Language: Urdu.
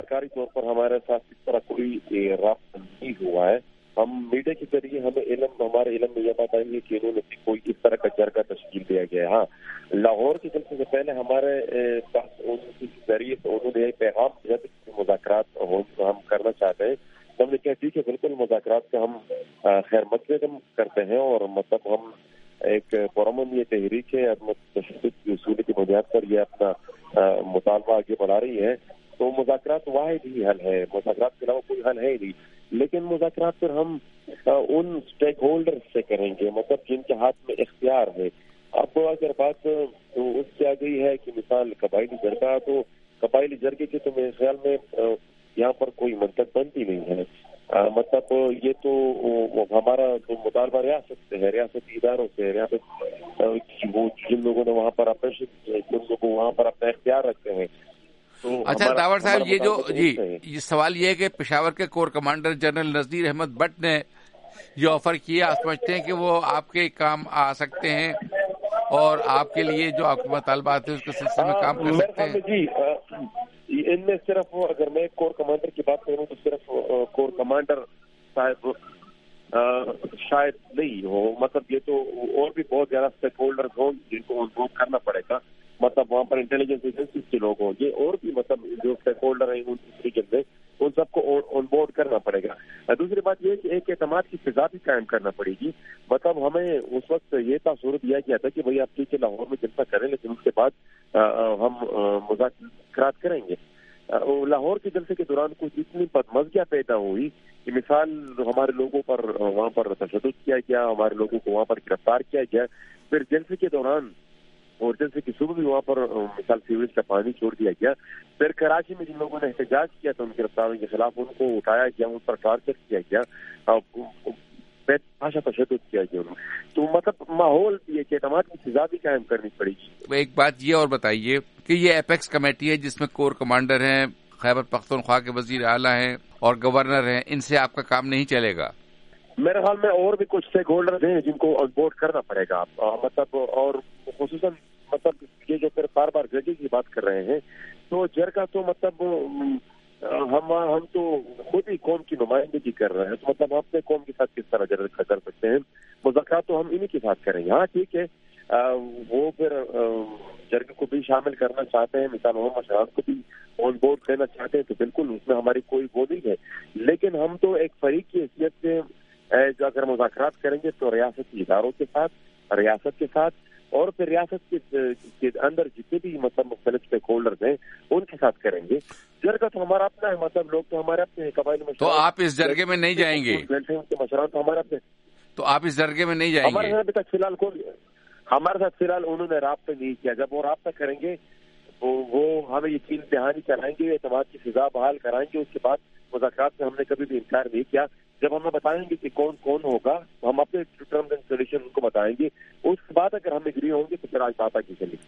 سرکاری طور پر ہمارے ساتھ اس طرح کوئی رابطہ نہیں ہوا ہے. ہم میڈیا کے ذریعے ہمارے علم میں یہ بات آئی ہے کہ انہوں نے کوئی اس طرح کا جرگہ تشکیل دیا گیا ہے. ہاں، لاہور کے جلسے سے پہلے ہمارے پاس ان کے ذریعے سے انہوں نے پیغام دیا کہ مذاکرات ہم کرنا چاہتے ہیں. ہم نے کہا ٹھیک ہے، بالکل مذاکرات کا ہم خیر مقدم کرتے ہیں، اور مطلب ہم ایک پرامن یہ تحریک ہے عدم تشدد کی اصول کی بنیاد پر یہ اپنا مطالبہ آگے بڑھا رہی ہے. تو مذاکرات واحد ہی حل ہے، مذاکرات کے علاوہ کوئی حل ہے ہی نہیں. لیکن مذاکرات پھر ہم ان اسٹیک ہولڈر سے کریں گے، مطلب جن کے ہاتھ میں اختیار ہے. اب اگر بات اس سے آ گئی ہے کہ مثال قبائلی جرگہ، تو قبائلی جرگے کی تو میرے خیال میں یہاں پر کوئی منطق بنتی نہیں ہے. مطلب یہ تو ہمارا جو مطالبہ ریاست سے ہے، ریاستی اداروں سے، ریاست وہ جن لوگوں نے وہاں پر جن لوگوں وہاں پر اپنا اختیار رکھتے ہیں. اچھا داور صاحب، یہ جو یہ سوال یہ ہے کہ پشاور کے corps commander general Nazir Ahmed Butt نے یہ آفر کیا، آپ سمجھتے ہیں کہ وہ آپ کے کام آ سکتے ہیں اور آپ کے لیے جو آپ کے مطالبات ہیں اس کے سلسلے میں کام کر سکتے ہیں؟ جی، ان میں صرف اگر میں کور کمانڈر کی بات کروں تو صرف کور کمانڈر صاحب شاید نہیں ہو. مطلب یہ تو اور بھی بہت زیادہ اسٹیک ہولڈرز ہوں جن کو انوالو کرنا پڑے گا. مطلب وہاں پر انٹیلیجنس ایجنسیز کے لوگ ہوں گے، اور بھی مطلب جو اسٹیک ہولڈر ہیں اس ریجن میں، ان سب کو آن بورڈ کرنا پڑے گا. دوسری بات یہ کہ ایک اعتماد کی فضا بھی قائم کرنا پڑے گی. مطلب ہمیں اس وقت یہ تصور دیا گیا تھا کہ بھائی آپ ٹھیک ہے لاہور میں جلسہ کریں، لیکن اس کے بعد ہم مذاکرات کریں گے. لاہور کے جلسے کے دوران کچھ اتنی بدمزگیاں پیدا ہوئی کہ مثال ہمارے لوگوں پر وہاں پر تشدد کیا گیا، ہمارے لوگوں کو وہاں پر گرفتار کیا گیا. پھر جلسے کے دوران اور جلسے کی صبح بھی وہاں پر مثال سیوریج کا پانی چھوڑ دیا گیا. پھر کراچی میں جن لوگوں نے احتجاج کیا تھا ان گرفتاروں کے خلاف، ان کو اٹھایا گیا، ان پر ٹارچر کیا گیا، بھاشا تشدد کیا گیا. تو مطلب ماحول یہ اعتماد کی فضا بھی قائم کرنی پڑے گی. ایک بات یہ اور بتائیے کہ یہ ایپیکس کمیٹی ہے جس میں کور کمانڈر ہیں، خیبر پختونخوا کے وزیر اعلیٰ ہیں اور گورنر ہیں، ان سے آپ کا کام نہیں چلے گا؟ میرے خیال میں اور بھی کچھ اسٹیک ہولڈر ہیں جن کو آن بورڈ کرنا پڑے گا. مطلب اور خصوصاً مطلب یہ جو پھر بار بار جرگے کی بات کر رہے ہیں، تو جرگہ تو مطلب ہم تو خود ہی قوم کی نمائندگی کر رہے ہیں، تو مطلب ہم اپنے قوم کے ساتھ کس طرح جرگہ کر سکتے ہیں؟ مذاکرات تو ہم انہی کے ساتھ کریں گے. ہاں ٹھیک ہے، وہ پھر جرگے کو بھی شامل کرنا چاہتے ہیں، مثال محمد شہاد کو بھی آن بورڈ لینا چاہتے ہیں، تو بالکل اس میں ہماری کوئی وہ نہیں ہے. لیکن ہم تو ایک فریق کی حیثیت سے جو اگر مذاکرات کریں گے تو ریاستی اداروں کے ساتھ، ریاست کے ساتھ، اور پھر ریاست کے اندر جتنے بھی مطلب مختلف اسٹیک ہولڈرز ہیں ان کے ساتھ کریں گے. جرگہ تو ہمارا اپنا ہے، مطلب لوگ تو ہمارے اپنے قبائلی مشورہ. تو آپ اس جرگے میں نہیں جائیں گے؟ مشورات تو ہمارے اپنے. تو آپ اس جرگے میں نہیں جائیں گے؟ ہمارے ساتھ فی الحال انہوں نے رابطہ نہیں کیا. جب وہ رابطہ کریں گے وہ ہمیں یقین دہانی کرائیں گے، اعتماد کی فضا بحال کرائیں گے. اس کے بعد مذاکرات سے ہم نے کبھی بھی انکار نہیں کیا. جب ہمیں بتائیں گے کہ کون کون ہوگا، ہم اپنے ٹرمز اینڈ کنڈیشن ان کو بتائیں گے. اس کے بعد اگر ہم اگری ہوں گے تو پھر آج بات آگے چلے گی.